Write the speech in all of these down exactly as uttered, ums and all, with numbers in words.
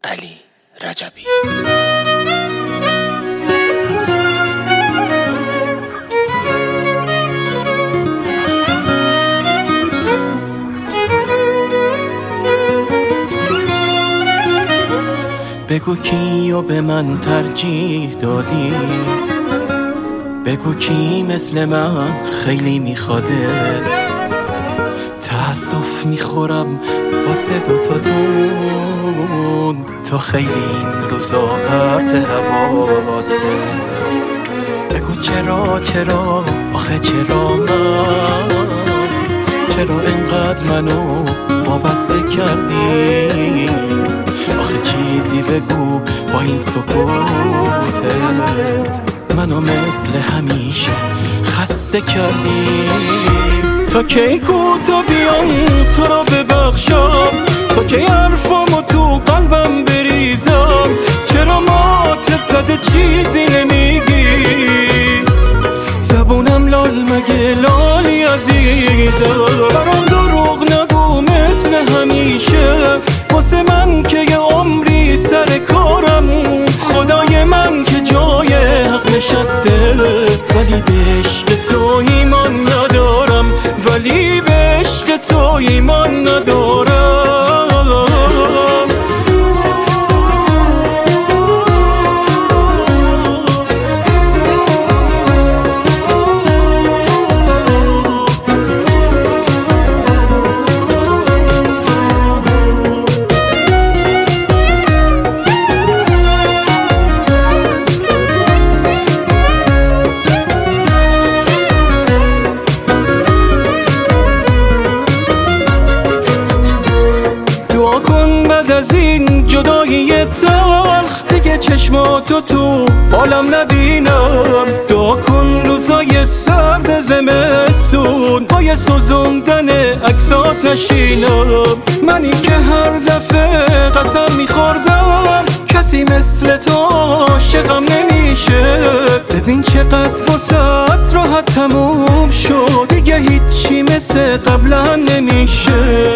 علی رجبی. بگو کیو به من ترجیح دادی، بگو کی مثل من خیلی میخوادت. تأسف میخورم واسه دوتاتون، تو خیلی این روزا پرت حواست. بگو چرا چرا آخه چرا من، چرا انقدر منو وابسته کردی. آخه چیزی بگو با این سکوتت، منو مثل همیشه خسته کردی. تا کی کوتا بیام تو رو ببخشم، تا کی حرفامو تو قلبم بریزم. چرا ماتت زده چیزی نمیگی، زبونم لال مگه لالی عزیزم. برام دروغ نگو مثل همیشه، واسه من که یه عمری سر کارم. خدای من که جای حق نشسته، ولی به عشق تو ایمان ندارم، ولی به عشق تو ایمان ندارم. از این جدایی تلخ دیگه چشماتو تو عالم نبینم. دعا کن روزای سرد زمستون پای سوزوندن عکسات نشینم. منی که هر دفعه قسم میخوردم کسی مثل تو عاشقم نمیشه. ببین چقدر واسط راحت تموم شد، دیگه هیچی مثل قبلا نمیشه.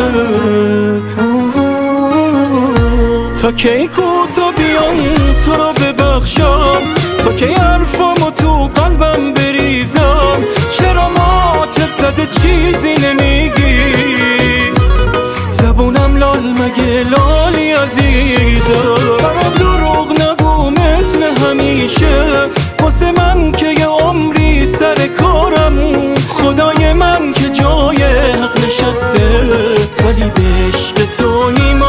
تا کی کوتا بیام تو رو ببخشم، تا کی حرفامو تو قلبم بریزم. چرا ماتت زده چیزی نمیگی، زبونم لال مگه لالی عزیزم. برام دروغ نگو مثل همیشه، واسه من که یه عمری سر کارم. خدای من که جای حق نشسته، ولی به عشق تو ایمان